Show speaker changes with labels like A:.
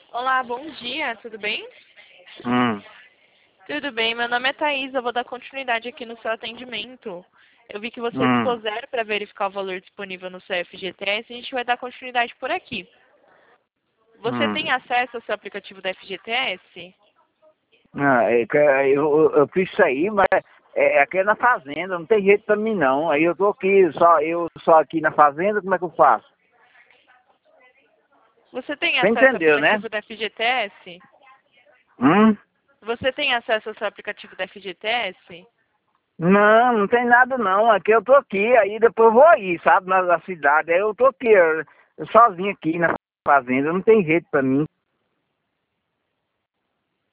A: Olá, bom dia, tudo bem?
B: Hum,
A: Tudo bem, meu nome é Thaís, eu vou dar continuidade aqui no seu atendimento. Eu vi que você
B: hum,
A: dispuser para verificar o valor disponível no seu FGTS e a gente vai dar continuidade por aqui. Você
B: hum.
A: tem acesso ao seu aplicativo da FGTS?
B: Ah, eu fiz isso aí, mas aqui é na fazenda, não tem jeito pra mim não. Aí eu tô aqui, eu só aqui na fazenda, como é que eu faço?
A: Você tem
B: Você
A: acesso ao
B: entendeu, né?
A: aplicativo da FGTS?
B: Hum?
A: Você tem acesso ao seu aplicativo da FGTS?
B: Não, não tem nada não. Aqui eu tô aqui, aí depois eu vou aí, sabe, na cidade. Aí eu tô aqui, eu sozinho aqui na fazenda, não tem jeito pra mim.